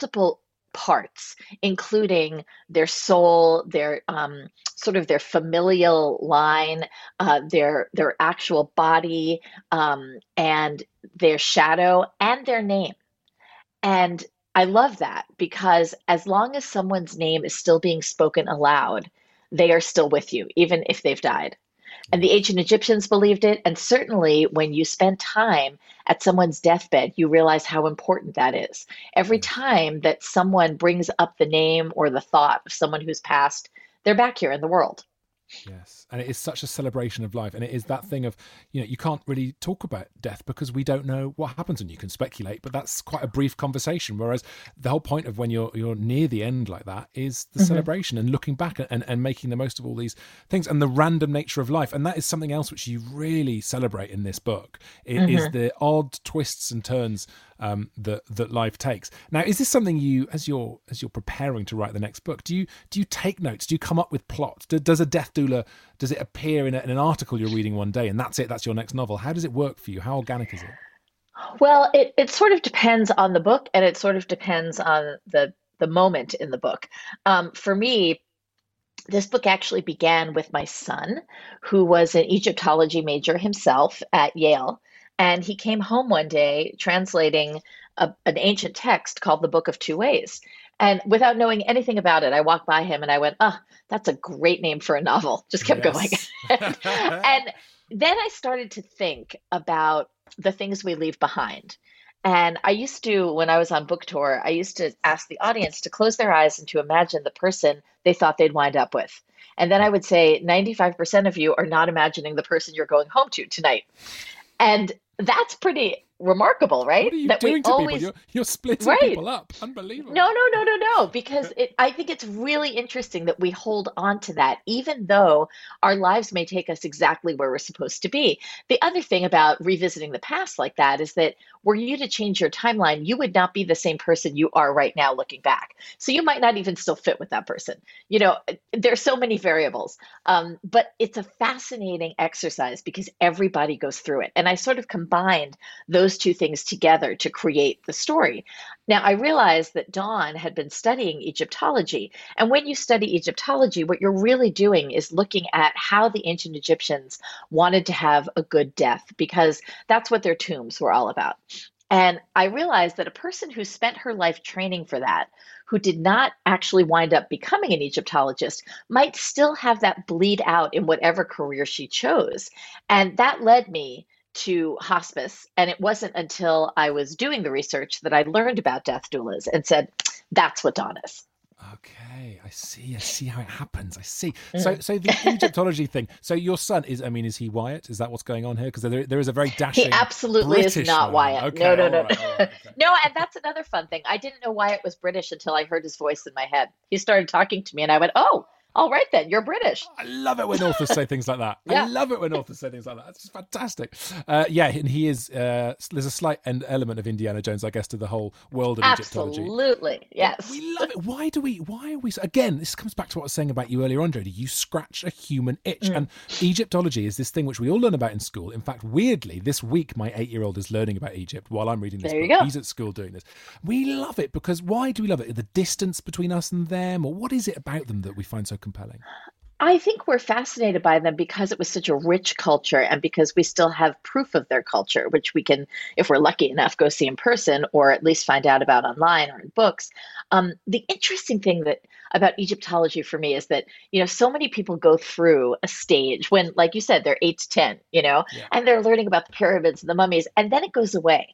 parts, including their soul, their sort of their familial line, their actual body, and their shadow and their name. And I love that because as long as someone's name is still being spoken aloud, they are still with you, even if they've died. And the ancient Egyptians believed it. And certainly when you spend time at someone's deathbed, you realize how important that is. Every time that someone brings up the name or the thought of someone who's passed, they're back here in the world. Yes. And it is such a celebration of life. And it is that thing of, you can't really talk about death because we don't know what happens, and you can speculate, but that's quite a brief conversation. Whereas the whole point of when you're near the end like that is the celebration and looking back and making the most of all these things and the random nature of life. And that is something else which you really celebrate in this book. It is the odd twists and turns that life takes. Now, is this something you, as you're preparing to write the next book, do you take notes? Do you come up with plots? Does a death doula, does it appear in an article you're reading one day and that's it? That's your next novel? How does it work for you? How organic is it? Well, it sort of depends on the book, and it sort of depends on the moment in the book. For me, this book actually began with my son, who was an Egyptology major himself at Yale. And he came home one day translating an ancient text called the Book of Two Ways. And without knowing anything about it, I walked by him and I went, that's a great name for a novel. Just kept going. And then I started to think about the things we leave behind. And I used to, when I was on book tour, I used to ask the audience to close their eyes and to imagine the person they thought they'd wind up with. And then I would say 95% of you are not imagining the person you're going home to tonight. And that's pretty remarkable, right? What are you that doing to people? You're splitting people up. Unbelievable. No. Because I think it's really interesting that we hold on to that, even though our lives may take us exactly where we're supposed to be. The other thing about revisiting the past like that is that were you to change your timeline, you would not be the same person you are right now looking back. So you might not even still fit with that person. There's so many variables, but it's a fascinating exercise because everybody goes through it. And I sort of combined those two things together to create the story. Now, I realized that Dawn had been studying Egyptology. And when you study Egyptology, what you're really doing is looking at how the ancient Egyptians wanted to have a good death, because that's what their tombs were all about. And I realized that a person who spent her life training for that, who did not actually wind up becoming an Egyptologist, might still have that bleed out in whatever career she chose. And that led me to hospice. And it wasn't until I was doing the research that I learned about death doulas and said, that's what Dawn is. Okay, I see how it happens. I see. So the Egyptology thing. So your son is he Wyatt? Is that what's going on here? Because there is a very dashing. He absolutely British is not man. Wyatt. Okay, No. all right, okay. No, and that's another fun thing. I didn't know Wyatt was British until I heard his voice in my head. He started talking to me and I went, oh, all right then, you're British. I love it when authors say things like that. Yeah. I love it when authors say things like that. It's just fantastic. And he is, there's a slight element of Indiana Jones, I guess, to the whole world of Egyptology. Absolutely, yes. We love it. Why are we, again, this comes back to what I was saying about you earlier on, Jodie. You scratch a human itch. And Egyptology is this thing which we all learn about in school. In fact, weirdly, this week, my 8-year-old is learning about Egypt while I'm reading this book. Go. He's at school doing this. We love it because why do we love it? The distance between us and them, or what is it about them that we find so compelling? I think we're fascinated by them because it was such a rich culture and because we still have proof of their culture, which we can, if we're lucky enough, go see in person or at least find out about online or in books. The interesting thing about Egyptology for me is that, so many people go through a stage when, like you said, they're 8 to 10, and they're learning about the pyramids and the mummies, and then it goes away.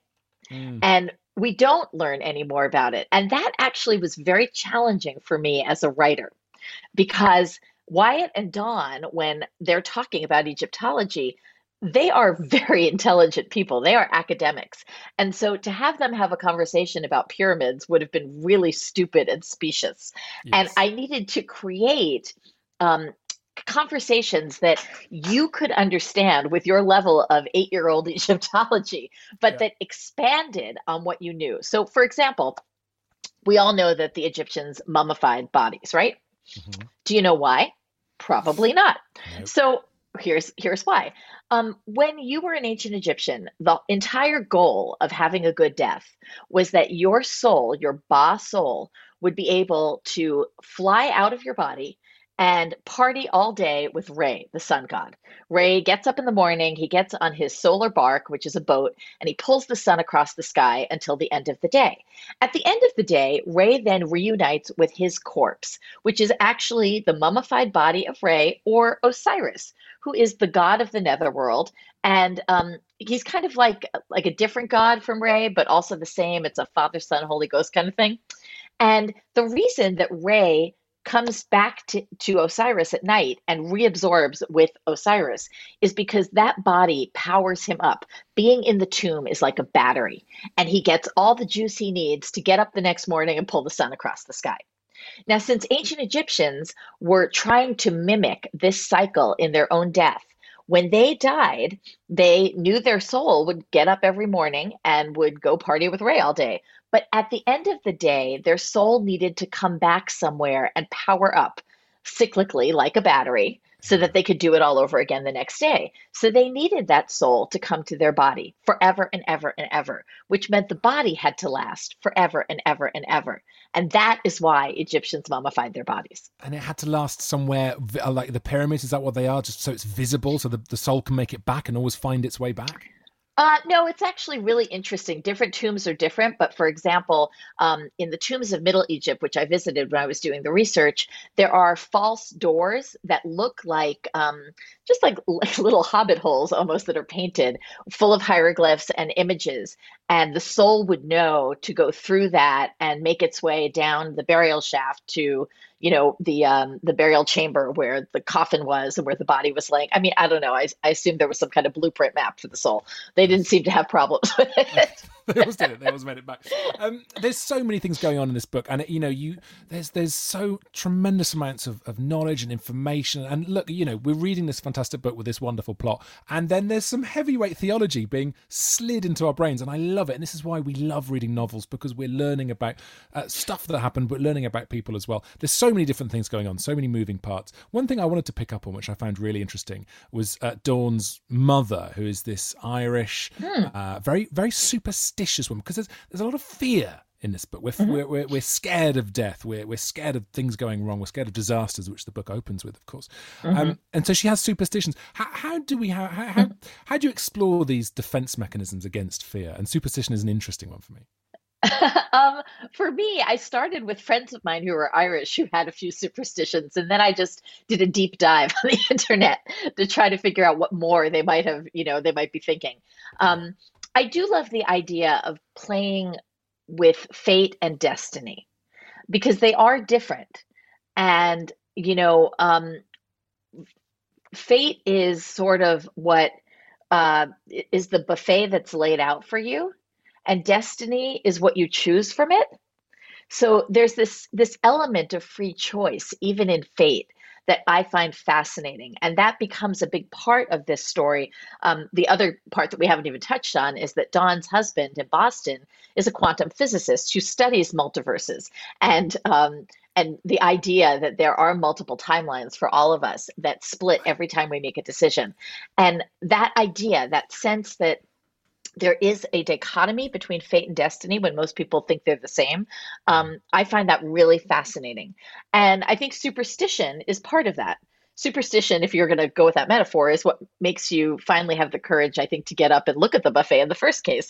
And we don't learn any more about it. And that actually was very challenging for me as a writer, because Wyatt and Dawn, when they're talking about Egyptology, they are very intelligent people. They are academics. And so to have them have a conversation about pyramids would have been really stupid and specious. Yes. And I needed to create conversations that you could understand with your level of 8-year-old Egyptology, but that expanded on what you knew. So, for example, we all know that the Egyptians mummified bodies, right? Mm-hmm. Do you know why? Probably not. Nope. So here's why. When you were an ancient Egyptian, the entire goal of having a good death was that your soul, your Ba soul, would be able to fly out of your body and party all day with Re, the sun god. Re gets up in the morning, he gets on his solar bark, which is a boat, and he pulls the sun across the sky until the end of the day. At the end of the day, Re then reunites with his corpse, which is actually the mummified body of Re, or Osiris, who is the god of the netherworld. And he's kind of like a different god from Re, but also the same. It's a Father, Son, Holy Ghost kind of thing. And the reason that Re comes back to Osiris at night and reabsorbs with Osiris is because that body powers him up. Being in the tomb is like a battery, and he gets all the juice he needs to get up the next morning and pull the sun across the sky. Now, since ancient Egyptians were trying to mimic this cycle in their own death, when they died, they knew their soul would get up every morning and would go party with Ray all day. But at the end of the day, their soul needed to come back somewhere and power up cyclically like a battery so that they could do it all over again the next day. So they needed that soul to come to their body forever and ever and ever, which meant the body had to last forever and ever and ever. And that is why Egyptians mummified their bodies. And it had to last somewhere, like the pyramids, is that what they are? Just so it's visible, so the soul can make it back and always find its way back? No, it's actually really interesting. Different tombs are different, but for example, in the tombs of Middle Egypt, which I visited when I was doing the research, there are false doors that look like just like little hobbit holes almost that are painted, full of hieroglyphs and images. And the soul would know to go through that and make its way down the burial shaft to, the burial chamber where the coffin was and where the body was laying. I mean, I don't know. I assume there was some kind of blueprint map for the soul. They didn't seem to have problems with it. They always did it. They always made it back. There's so many things going on in this book, and there's so tremendous amounts of knowledge and information. And look, we're reading this fantastic book with this wonderful plot, and then there's some heavyweight theology being slid into our brains, and I love it. And this is why we love reading novels, because we're learning about stuff that happened, but learning about people as well. There's so many different things going on, so many moving parts. One thing I wanted to pick up on, which I found really interesting, was Dawn's mother, who is this Irish, very very superstitious woman, because there's a lot of fear in this book. We're scared of death. We're scared of things going wrong. We're scared of disasters, which the book opens with, of course. And so she has superstitions. How do you explore these defense mechanisms against fear? And superstition is an interesting one for me. For me, I started with friends of mine who were Irish who had a few superstitions, and then I just did a deep dive on the internet to try to figure out what more they might have, they might be thinking. I do love the idea of playing with fate and destiny because they are different. And, fate is sort of what is the buffet that's laid out for you, and destiny is what you choose from it. So there's this element of free choice, even in fate, that I find fascinating. And that becomes a big part of this story. The other part that we haven't even touched on is that Dawn's husband in Boston is a quantum physicist who studies multiverses. And the idea that there are multiple timelines for all of us that split every time we make a decision. And that idea, that sense that there is a dichotomy between fate and destiny when most people think they're the same. I find that really fascinating. And I think superstition is part of that. Superstition, if you're going to go with that metaphor, is what makes you finally have the courage, I think, to get up and look at the buffet in the first case.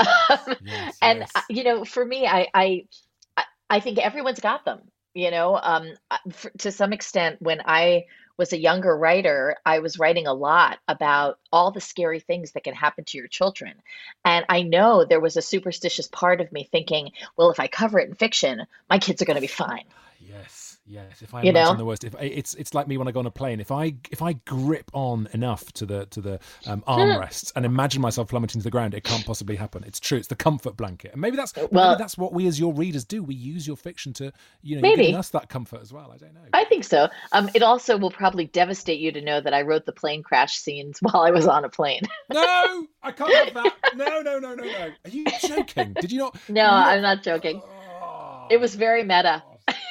Yes. For me, I think everyone's got them. To some extent, when I was a younger writer, I was writing a lot about all the scary things that can happen to your children. And I know there was a superstitious part of me thinking, well, if I cover it in fiction, my kids are going to be fine. Yes. If I imagine the worst, if it's like me when I go on a plane. If I grip on enough to the armrests and imagine myself plummeting to the ground, it can't possibly happen. It's true. It's the comfort blanket, and maybe that's what we as your readers do. We use your fiction to giving us that comfort as well. I don't know. I think so. It also will probably devastate you to know that I wrote the plane crash scenes while I was on a plane. No, I can't have that. No. Are you joking? Did you not? No, I'm not joking. It was very meta.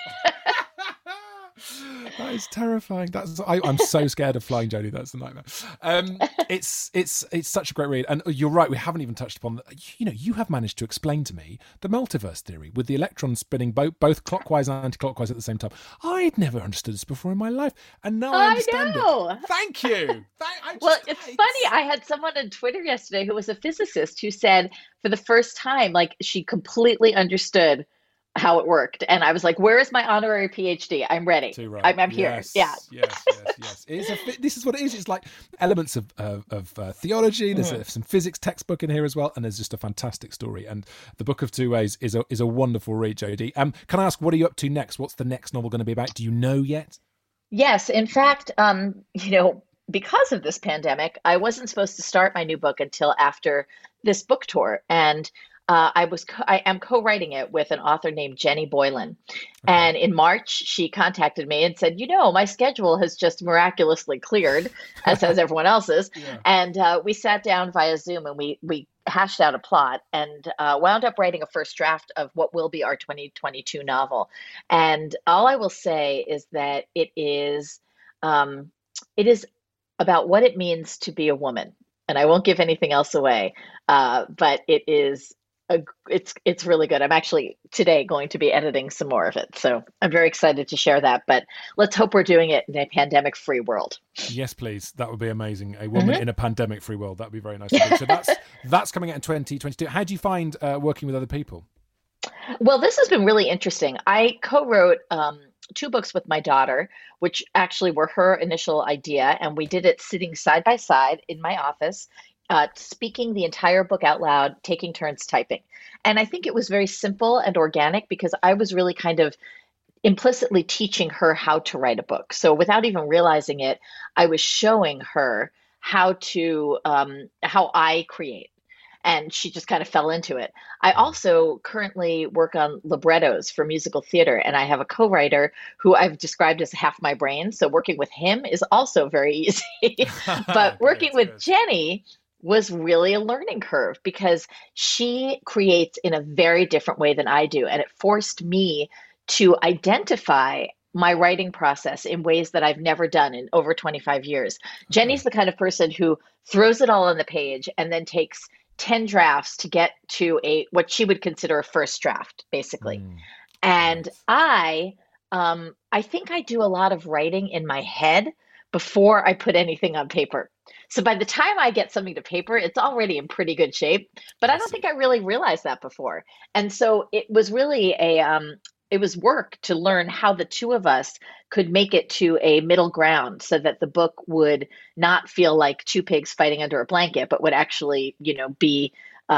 That is terrifying. I'm so scared of flying, Jodie. That's the nightmare. It's such a great read, and you're right. We haven't even touched upon. You have managed to explain to me the multiverse theory with the electrons spinning both clockwise and anti-clockwise at the same time. I'd never understood this before in my life, and now I understand it. Thank you. It's funny. I had someone on Twitter yesterday who was a physicist who said for the first time, like she completely understood how it worked. And I was like, where is my honorary PhD? I'm ready. Too right. I'm here. Yes, Yeah. yes. This is what it is. It's like elements of theology. There's some physics textbook in here as well. And there's just a fantastic story. And The Book of Two Ways is a wonderful read, Jodie. Can I ask, what are you up to next? What's the next novel going to be about? Do you know yet? Yes. In fact, because of this pandemic, I wasn't supposed to start my new book until after this book tour. And I am co-writing it with an author named Jenny Boylan. Okay. And in March, she contacted me and said, my schedule has just miraculously cleared, as has everyone else's. Yeah. And we sat down via Zoom and we hashed out a plot and wound up writing a first draft of what will be our 2022 novel. And all I will say is that it is about what it means to be a woman. And I won't give anything else away, but it is it's really good. I'm actually today going to be editing some more of it. So I'm very excited to share that, but let's hope we're doing it in a pandemic free world. Yes, please. That would be amazing. A woman in a pandemic free world. That'd be very nice to do. So that's coming out in 2022. How do you find working with other people? Well, this has been really interesting. I co-wrote 2 books with my daughter, which actually were her initial idea. And we did it sitting side by side in my office, speaking the entire book out loud, taking turns typing. And I think it was very simple and organic because I was really kind of implicitly teaching her how to write a book. So without even realizing it, I was showing her how I create. And she just kind of fell into it. I also currently work on librettos for musical theater, and I have a co-writer who I've described as half my brain. So working with him is also very easy. But working with Jenny was really a learning curve because she creates in a very different way than I do. And it forced me to identify my writing process in ways that I've never done in over 25 years. Jenny's the kind of person who throws it all on the page and then takes 10 drafts to get to what she would consider a first draft, basically. And I think I do a lot of writing in my head before I put anything on paper. So by the time I get something to paper, it's already in pretty good shape. But I don't think I really realized that before. And so it was really it was work to learn how the two of us could make it to a middle ground so that the book would not feel like 2 pigs fighting under a blanket, but would actually, be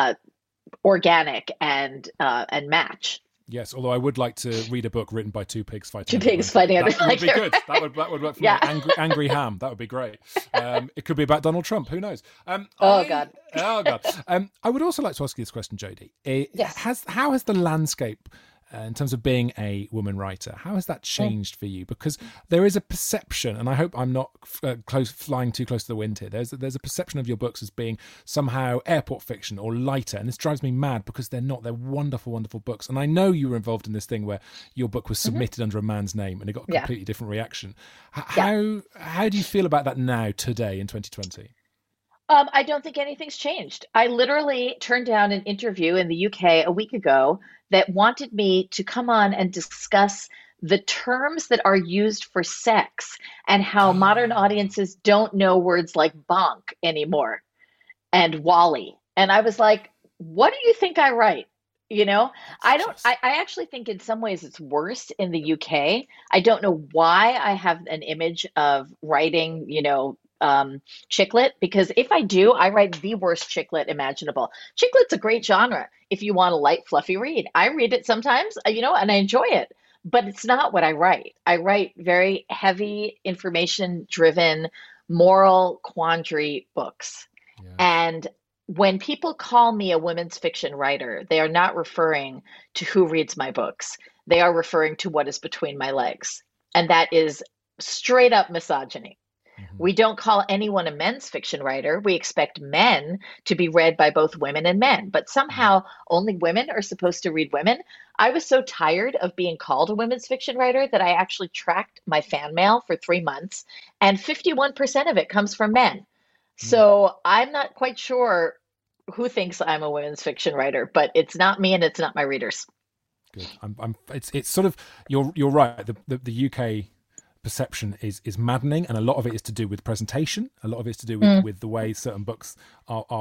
organic and match. Yes, although I would like to read a book written by 2 pigs fighting. 2 pigs fighting under a blanket. That would be good. That would work for me. Angry ham. That would be great. It could be about Donald Trump. Who knows? God. Oh, God. I would also like to ask you this question, Jodie. Yes. How has the landscape in terms of being a woman writer, how has that changed for you? Because there is a perception, and I hope I'm not flying too close to the wind here. There's a perception of your books as being somehow airport fiction or lighter, and this drives me mad because they're not. They're wonderful, wonderful books. And I know you were involved in this thing where your book was submitted under a man's name, and it got a completely different reaction. How do you feel about that now, today, in 2020? I don't think anything's changed. I literally turned down an interview in the UK a week ago that wanted me to come on and discuss the terms that are used for sex and how modern audiences don't know words like bonk anymore and wally. And I was like, what do you think I write? I actually think in some ways it's worse in the UK. I don't know why I have an image of writing, chick lit, because if I do, I write the worst chick lit imaginable. Chick lit's a great genre if you want a light, fluffy read. I read it sometimes, and I enjoy it, but it's not what I write. I write very heavy, information-driven, moral quandary books. Yeah. And when people call me a women's fiction writer, they are not referring to who reads my books. They are referring to what is between my legs. And that is straight up misogyny. We don't call anyone a men's fiction writer. We expect men to be read by both women and men, but somehow only women are supposed to read women. I was so tired of being called a women's fiction writer that I actually tracked my fan mail for 3 months, and 51% of it comes from men. So I'm not quite sure who thinks I'm a women's fiction writer, but it's not me and it's not my readers. Good. It's sort of, you're right. The UK perception is maddening, and a lot of it is to do with presentation. A lot of it's to do with the way certain books are put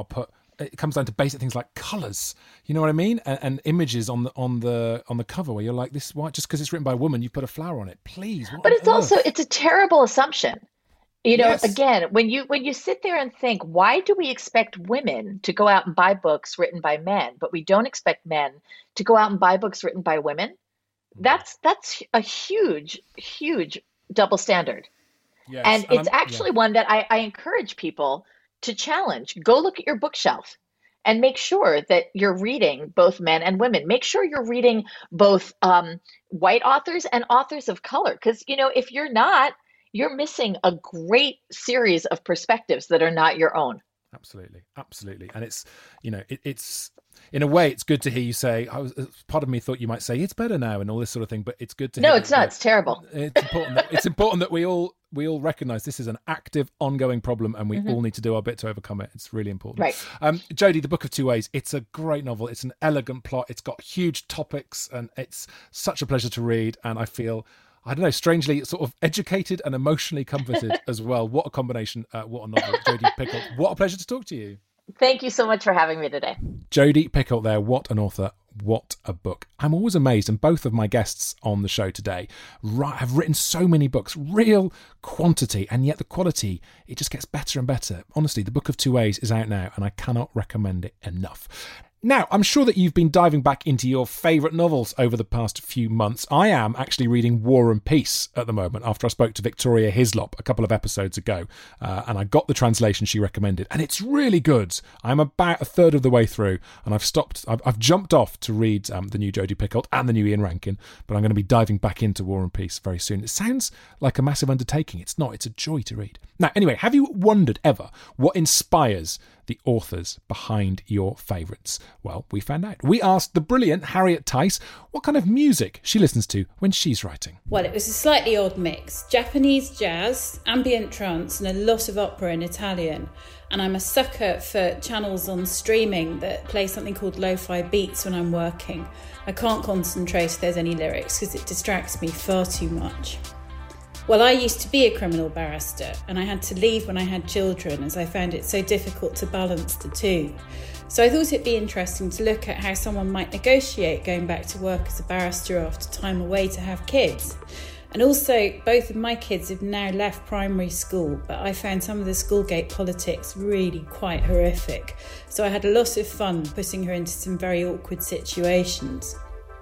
it comes down to basic things like colours. You know what I mean? And images on the cover where you're like, this why just because it's written by a woman, you've put a flower on it. Please. But it's a terrible assumption. You know, Yes. again, when you sit there and think, why do we expect women to go out and buy books written by men, but we don't expect men to go out and buy books written by women? That's a huge, huge double standard. Yes. And it's I'm- actually one that I encourage people to challenge. Go look at your bookshelf and make sure that you're reading both men and women. Make sure you're reading both white authors and authors of color. Because, you know, if you're not, you're missing a great series of perspectives that are not your own. Absolutely. And it's, you know, it's in a way, it's good to hear you say, part of me thought you might say it's better now and all this sort of thing, but it's good to hear. No, it's not. It's terrible. It's important that we all recognize this is an active, ongoing problem, and we all need to do our bit to overcome it. It's really important. Right. Jodie, The Book of Two Ways, it's a great novel. It's an elegant plot. It's got huge topics, and it's such a pleasure to read. And I feel, I don't know, strangely sort of educated and emotionally comforted as well. What a combination. What a novel. Jodie Picoult. What a pleasure to talk to you. Thank you so much for having me today. Jodie Picoult there. What an author. What a book. I'm always amazed, and both of my guests on the show today have written so many books, real quantity, and yet the quality, it just gets better and better. Honestly, The Book of Two Ways is out now, and I cannot recommend it enough. Now, I'm sure that you've been diving back into your favourite novels over the past few months. I am actually reading War and Peace at the moment after I spoke to Victoria Hislop a couple of episodes ago, and I got the translation she recommended, and it's really good. I'm about a third of the way through, and I've jumped off to read the new Jodie Picoult and the new Ian Rankin, but I'm going to be diving back into War and Peace very soon. It sounds like a massive undertaking. It's not. It's a joy to read. Now, anyway, have you wondered ever what inspires the authors behind your favourites? Well, we found out. We asked the brilliant Harriet Tice what kind of music she listens to when she's writing. Well, it was a slightly odd mix. Japanese jazz, ambient trance, and a lot of opera in Italian. And I'm a sucker for channels on streaming that play something called lo-fi beats when I'm working. I can't concentrate if there's any lyrics because it distracts me far too much. Well, I used to be a criminal barrister, and I had to leave when I had children as I found it so difficult to balance the two. So I thought it'd be interesting to look at how someone might negotiate going back to work as a barrister after time away to have kids. And also, both of my kids have now left primary school, but I found some of the schoolgate politics really quite horrific. So I had a lot of fun putting her into some very awkward situations.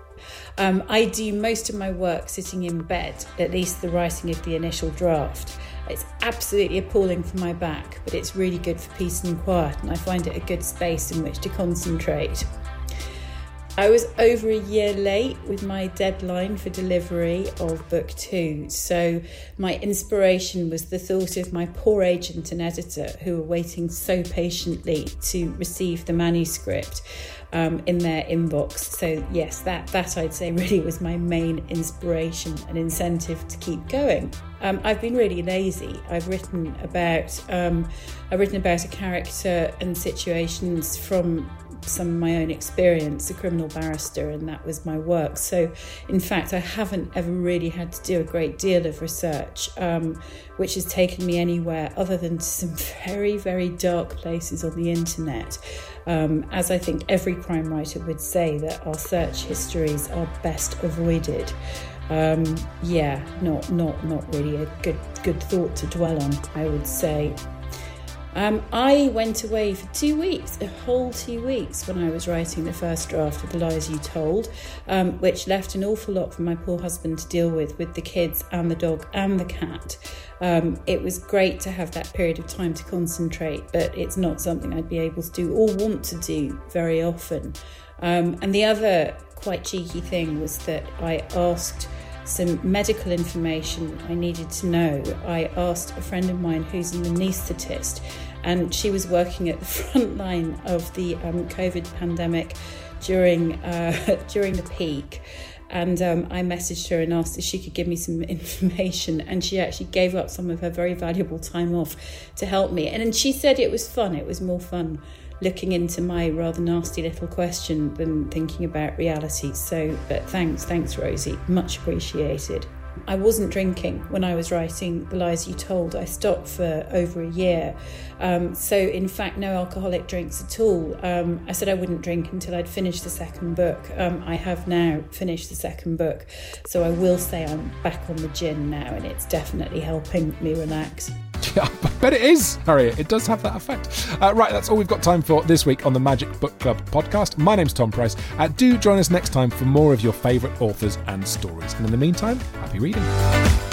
I do most of my work sitting in bed, at least the writing of the initial draft. It's absolutely appalling for my back, but it's really good for peace and quiet, and I find it a good space in which to concentrate. I was over a year late with my deadline for delivery of book 2, so my inspiration was the thought of my poor agent and editor who were waiting so patiently to receive the manuscript in their inbox. So yes, that I'd say really was my main inspiration and incentive to keep going. I've been really lazy. I've written about a character and situations from some of my own experience, a criminal barrister, and that was my work. So in fact, I haven't ever really had to do a great deal of research, which has taken me anywhere other than to some very, very dark places on the internet. As I think every crime writer would say, that our search histories are best avoided. Not really a good thought to dwell on, I would say. I went away for 2 weeks, a whole 2 weeks, when I was writing the first draft of The Lies You Told, which left an awful lot for my poor husband to deal with the kids and the dog and the cat. It was great to have that period of time to concentrate, but it's not something I'd be able to do or want to do very often. And the other quite cheeky thing was that I asked some medical information I needed to know. I asked a friend of mine who's an anaesthetist, and she was working at the front line of the COVID pandemic during the peak. And I messaged her and asked if she could give me some information, and she actually gave up some of her very valuable time off to help me. And she said it was fun. It was more fun looking into my rather nasty little question than thinking about reality. So, but thanks Rosie, much appreciated. I wasn't drinking when I was writing The Lies You Told. I stopped for over a year. So in fact, no alcoholic drinks at all. I said I wouldn't drink until I'd finished the second book. I have now finished the second book. So I will say I'm back on the gin now, and it's definitely helping me relax. Yeah, I bet it is, Harriet. It does have that effect. Right, that's all we've got time for this week on the Magic Book Club podcast. My name's Tom Price. Do join us next time for more of your favourite authors and stories. And in the meantime, happy reading.